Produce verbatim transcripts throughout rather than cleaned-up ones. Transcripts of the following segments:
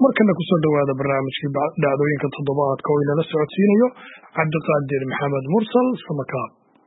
markana ku soo dhawaada barnaamijkii dhacdooyinka toddobaadka oo inala socodsiinayo Cabdiqaadir Maxamed Mursal Samakaab.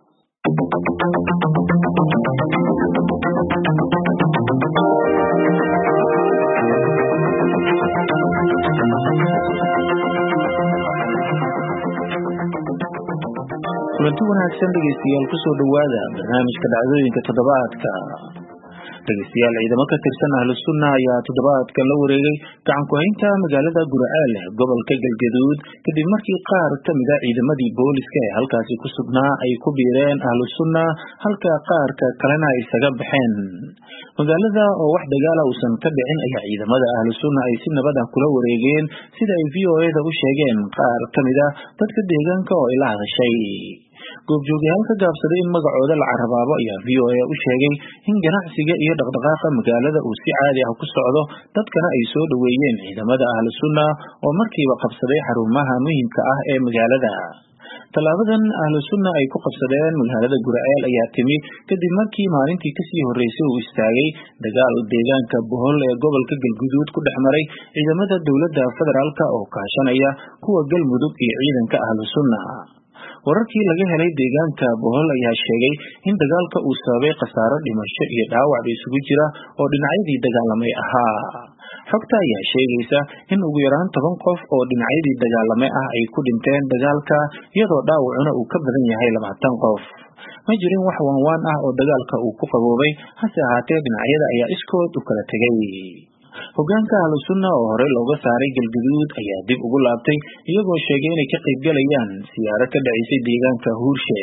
kulanti wanaagsan dhegeystayaal ku soo dhawaada barnaamijka dhacdooyinka toddobaadka. dhegeystayaal ciidamo ka tirsan Ahlus Sunnah ayaa toddobaadka la wareegay gacan ku haynta magaalada Gurceel gobolka Galgaduud kadib markii qaar ka mid ah ciidamadii booliska ee halkaasi ku sugnaa ay ku biireen Ahlus Sunnah halka qaar kalena ay isaga baxeen. magaalada oo wax dagaal ah uusan ka dhicin ayaa ciidamada Ahlus Sunnah ay si nabad ah kula wareegeen sida ay V O A da u sheegeen qaar ka mid ah dadka deegaanka oo ila hadashay. goobjoogayaal ka gaabsaday in magacooda la carabaabo ayaa V O A u sheegay in ganacsiga iyo dhaqdhaqaaqa magaalada uu si caadi ah ku socdo, dadkana ay soo dhaweeyeen ciidamada Ahlus Sunnah oo markiiba qabsaday xarumaha muhiimka ah ee magaalada. Talaabadan Ahlus Sunnah ay ku qabsadeen magaalada Gurceel ayaa timi kadib markii maalintii kasii horeysay uu istaagay dagaal deegaanka Bohol ee gobolka Galgaduud ku dhex maray ciidamada dowladda federaalka oo kaashanaya kuwa Galmudug iyo ciidanka Ahlus Sunnah. wararkii laga helay deegaanka Bohol ayaa sheegay in dagaalka uu sababay khasaaro dhimasho iyo dhaawac isugu jira oo dhinacyadii dagaalamay ahaa. xogta ayaa sheegaysa in ugu yaraan toban qof oo dhinacyadii dagaalamay ah ay ku dhinteen dagaalka, iyadoo dhaawacuna uu ka badan yahay labaatan qof. ma jirin wax waanwaan ah oo dagaalka uu ku qaboobay, hase ahaatee dhinacyada ayaa iskood u kala tegay. hogaanka Ahlus Sunnah oo hore looga saaray Galgaduud ayaa dib ugu laabtay iyagoo sheegay inay ka qayb galayaan siyaaro ka dhacaysay deegaanka Huurshe.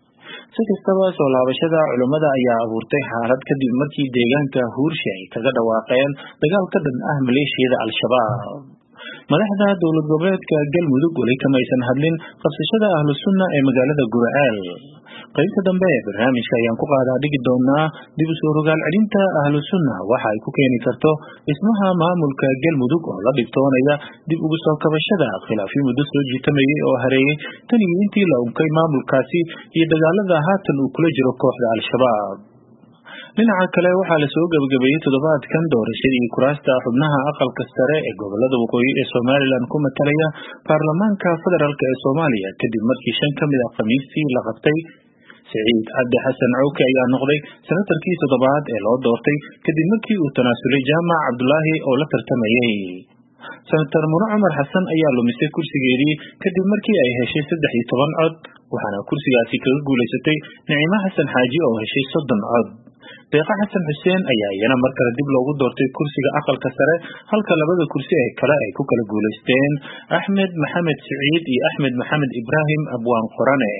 si kastaba soo laabashada culimada ayaa abuurtay xaalad kadib markii deegaanka Huurshe ay kaga dhawaaqeen dagaal ka dhan ah maleeshiyada Al-Shabaab. madaxda dowlad goboleedka Galmudug weli kamaysan hadlin qabsashada Ahlus Sunnah ee magaalada Gurceel. qaybta dambe ee barnaamijka ayaan ku qaadaa dhigi doonaa dib u soo rogaal celinta Ahlus Sunnah waxa ay ku keeni karto dhismaha maamulka Galmudug oo la dhigtoonaya dib ugu soo kabashada khilaafyo muddo soo jiitamayay oo hareeyay tan iyo intii la unkay maamulkaasi iyo dagaalada haatan uu kula jiro kooxda Al-Shabaab. dhinaca kale waxaa la soo gabagabeeyey toddobaadkan doorashadii kuraasta xubnaha aqalka sare ee gobolada waqooyi ee Somaliland ku matalaya baarlamaanka federaalk ee Soomaaliya kadib markii shan ka mid ah khamiistii la qabtay. Saciid Cabdi Xasan Cawke ayaa noqday senatarkii toddobaad ee loo doortay kadib markii uu tanaasulay Jaamac Cabdulaahi oo la tartamayay. senator Mune Cumar Xasan ayaa lumisay kursigeedii kadib markii ay heshay saddex iyo toban cod, waxaana kursigaasi kaga guulaysatay Nicimo Xasan Xaaji oo heshay soddon cod. Deeqa Xasan Xuseen ayaa iyana mar kale dib loogu doortay kursiga aqalka sare, halka labada kursi ee kale ay ku kala guulaysteen Axmed Maxamed Siciid iyo Axmed Maxamed Ibraahim Abwaan Qorane.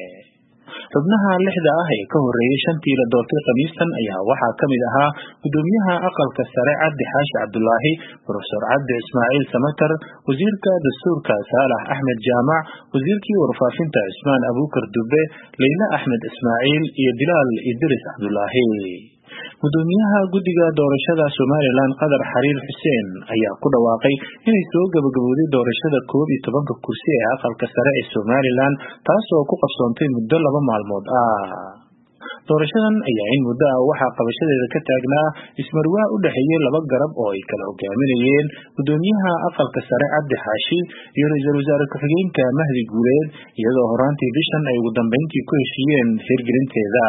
xubnaha lixda ah ee ka horeeyay shantii la doortay khamiistan ayaa waxaa ka mid ahaa gudoomiyaha aqalka sare Cabdi Xaashi Cabdulaahi, Professor Cabdi Ismaaciil Samatar, wasiirka dastuurka Saalax Axmed Jaamac, wasiirkii warfaafinta Cismaan Abuukar Dube, Leyla Axmed Ismaaciil iyo Bilaal Idris Cabdulaahi. gudoomiyaha guddiga doorashada Somaliland Qadar Xariir Xuseen ayaa ku dhawaaqay inay soo gabagabowday doorashada koob iyo tobanka kursi ee aqalka sare ee Somaliland, taasoo ku qabsoontay muddo laba maalmood ah. doorashadan ayaa in muddo ah waxaa qabashadeeda ka taagnaa ismarwaa u dhexeeyay laba garab oo ay kala hogaaminayeen gudoomiyaha aqalka sare Cabdi Xaashi iyo ra'iisul wasaare ku-xigeenka Mahdi Guuleed, iyadoo horaantii bishan ay ugu dambeyntii ku heshiiyeen hirgelinteeda.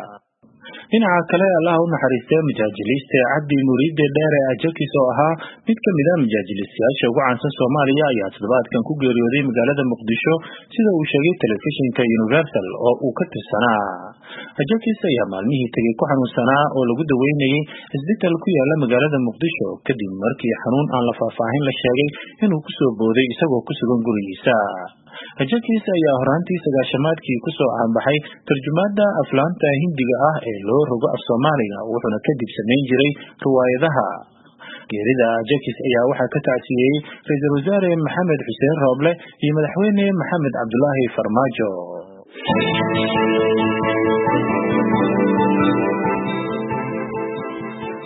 dhinaca kale allaha u naxariistay majaajiliiste Cabdi Muriide Dheere Ajakis oo ahaa mid ka mid ah majaajilistayaasha ugu caansan Soomaaliya ayaa toddobaadkan ku geeriyooday magaalada Muqdisho sida uu sheegay telefishinka Universal oo uu ka tirsanaa. Ajakis ayaa maalmihii tegay ku xanuunsanaa oo lagu daweynayay isbitaal ku yaala magaalada Muqdisho kadib markii xanuun aan la faahfaahin la sheegay inuu ku soo booday isagoo ku sugan gurigiisa. Ajakis ayaa horaantii sagaashamaadkii ku soo caanbaxay tarjumaada aflaanta Hindiga ah ee loo rogo af Soomaaliga, wuxuuna kadib samayn jiray riwaayadaha. geerida Ajakis ayaa waxaa ka tacsiyey ra'iisul wasaare Maxamed Xuseen Rooble iyo madaxweyne Maxamed Cabdulaahi Farmaajo.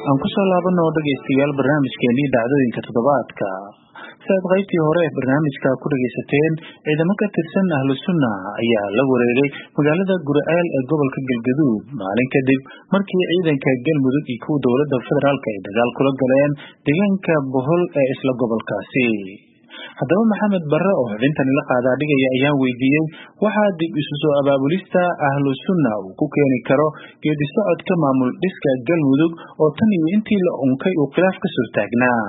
aan ku soo laabano dhageystayaal barnaamijkeenii dhacdooyinka toddobaadka. Saad qaybtii hore ee barnaamijka ku dhageysateen, ciidamo ka tirsan ahlu sunna ayaa la wareegay magaalada Gurceel ee gobolka Galgaduud maalin kadib markii ciidanka Galmudug iyo kuwa dowladda federaalka ay dagaal kula galeen deegaanka Bohol ee isla gobolkaasi. haddaba Maxamed Barre oo xubintan la qaadaa dhigaya ayaan weydiiyey waxa dib isu soo abaabulista ahlu sunna uu ku keeni karo geedi socodka maamul dhiska Galmudug oo tan iyo intii la unkay uu khilaaf ka soo taagnaa.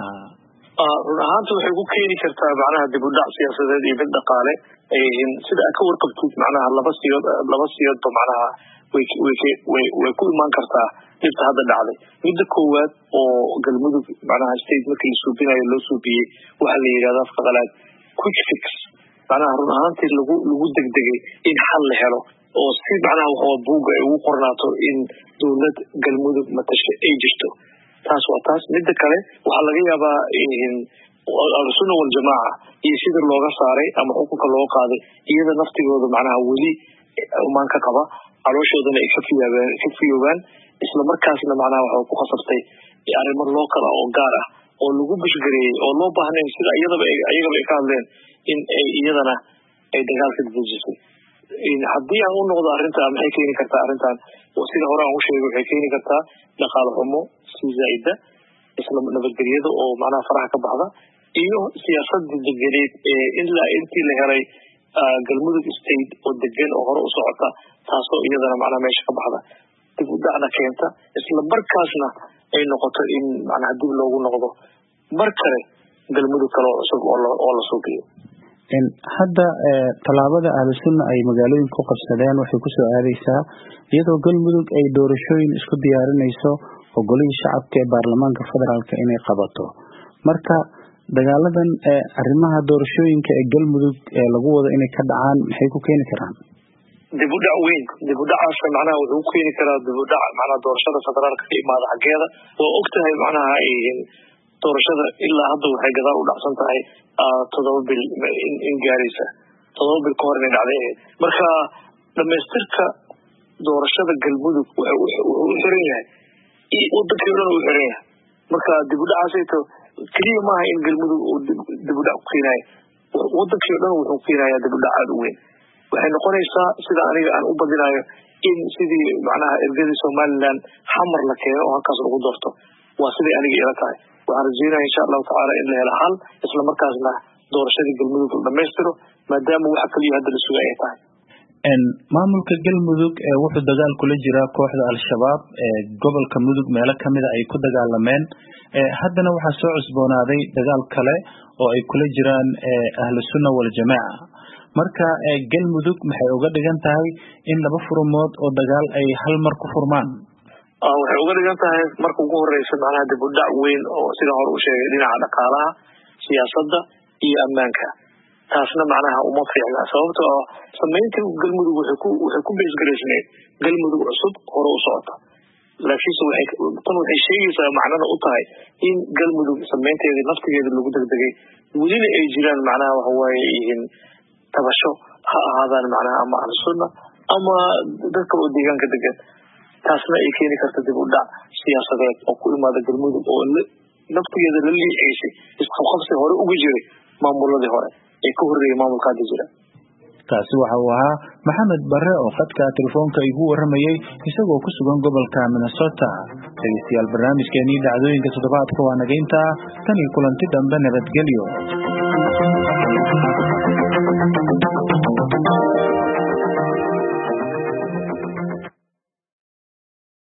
run ahaantii waxay ku keeni kartaa macnaha dib u dhac siyaasadeed iyo mid dhaqaale sida ka warqabtid macnaha laba siyood laba siyoodba macnaha way way way ku imaan kartaa dhibta hadda dhacday. midda koowaad oo Galmudug macnaha state markii soo binayo loo soo biyay waxa la yiraahdaa faqalaad quick fix macnaha run ahaantii lagu lagu degdegay in xal la helo oo si macnaha waxa buuga ay ugu qornaato in dowlad Galmudug matasho ay jirto. taas waa taas. midda kale waxa laga yaabaa in al-sunna wal jamaa iyo sida looga saaray ama xukunka loo qaaday iyada naftigooda macnaha wali umaan ka qaba calooshoodan ay ka fiyaabaan ka fiyoobaan isla markaasna macnaha waxa ku khasabtay arrimo loo kala oo gaar ah oo lagu bishgareeyay oo loo baahnay sida iyadaba ayagaba ay ka hadleen in ay iyadana ay dagaalka dejisay. in haddii aan u noqdo arrinta maxay keeni kartaa arrintan oo sida hore aan u sheegay waxay keeni kartaa dhaqaale xumo si zaida isla nabadgelyada oo macnaha faraha ka baxda iyo siyaasadda deganeed ee ilaa intii la helay Galmudug state oo degan oo hore u socota taasoo iyadana macnaha meesha ka baxda dib u dhacna keenta isla markaasna ay noqoto in macnaha dib loogu noqdo mar kale Galmudug kale cusub oo la soo geeyo. in hadda talaabada ahlu sunna ay magaalooyinka ku qabsadeen waxay ku soo aadaysaa iyadoo Galmudug ay doorashooyin isku diyaarinayso oo golihii shacabka ee baarlamaanka federaalka inay qabato. marka dagaaladan ee arrimaha doorashooyinka ee Galmudug ee lagu wado inay ka dhacaan maxay ku keeni karaan dib u dhac weyn. dib u dhacaas macnaha wuxuu ku keeni karaa dib u dhac macnaha doorashada federaalka ka imaada xageeda oo ogtahay macnaha ay doorashada ilaa hadda waxay gadaal u dhacsan tahay toddoba bil in gaaraysa toddoba bil ka hor inay dhacday. marka dhamaystirka doorashada Galmudug wuxuu u xiran yahay wadankii dhan uu xiran yahay. marka dib u dhacaasayto kaliya maaha in Galmudug uu dib u dhac ku keenayo wadankii dhan wuxuu keenayaa dib u dhac aad u weyn. waxay noqonaysaa sida aniga aan u badinayo in sidii macnaha ergadii Somaliland xamar la keeno oo halkaas lagu doorto waa sidii aniga ila tahay. waxaan rajeynayaa insha allahu tacaala in la helo xal isla markaasna doorashadii Galmudug la dhamaystiro maadaama waxa kaliya hadda la sugay ay tahay. in maamulka Galmudug ee wuxuu dagaal kula jira kooxda al-shabaab ee gobolka Mudug meelo kamid ah ay ku dagaalameen ee haddana waxa soo cusboonaaday dagaal kale oo ay kula jiraan ahlu sunna wal jamaa. marka Galmudug maxay uga dhigan tahay in laba furmood oo dagaal ay hal mar ku furmaan? waxay uga dhigan tahay marka ugu horeysa macnaha dib u dhac weyn oo sida hore u sheegay dhinaca dhaqaalaha siyaasadda iyo ammaanka. taasna macnaha uma fiicna sababtoo ah sameynta Galmudug waxay ku waxay ku beesgareysnay Galmudug cusub hore u socota laakiinse waxay tan waxay sheegaysaa macnaha u tahay in Galmudug sameynteeda naftigeeda lagu degdegay weliba ay jiraan macnaha waxa waaye in tabasho ha ahaadaan macnaha ama al-sunna ama dadka oo deegaanka degan. taasna ay keeni karta dib u dhac siyaasadeed oo ku imaada Galmudug oo naftigeeda la liiceysay isqabqabsi hore ugu jiray maamuladii hore ee ka horreeyay maamulka hadda jira. kaasi waxa uu ahaa Maxamed Barre oo khadka telefoonka igu waramayay isagoo ku sugan gobolka Minnesota. dhageystayaal barnaamijkeenii dhacdooyinka toddobaadka waa naga intaa tan iyo kulanti dambe nabadgelyo.